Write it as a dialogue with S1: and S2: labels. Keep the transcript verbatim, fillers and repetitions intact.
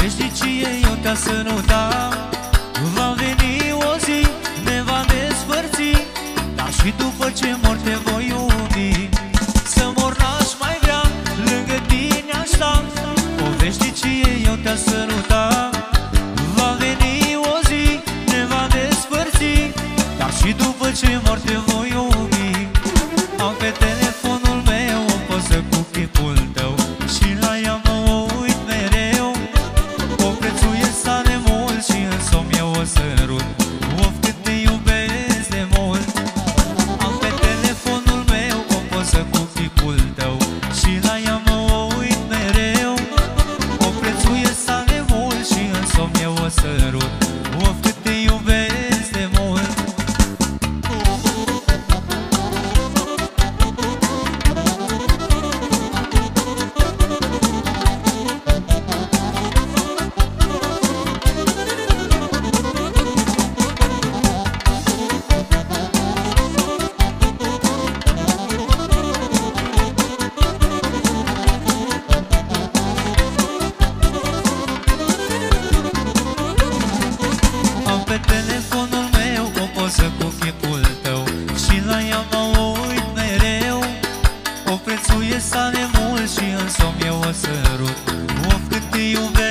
S1: veșnicie eu te-a săruta. Va veni o zi, ne va despărți, dar și după ce mor te voi iubi. Să mor n-aș mai vrea, lângă tine aș sta, o veșnicie eu te-a săruta. Va veni o zi, ne va despărți, dar și după ce mor te voi iubi. Am pe telefonul meu o poză cu chipul tău și la ea mă uit mereu. O prețuiesc tare mult și în somn eu o sărut. Of, cât te iubesc de mult. Am pe telefonul meu o poză cu chipul tău și la ea mă uit mereu. O prețuiesc tare mult și în somn eu o sărut. Of, cât te iubesc de mult. Am pe telefonul meu o poză cu chipul tău și la ea mă uit mereu. O prețuiesc tare mult și în somn eu o sărut. Of, cât te iubesc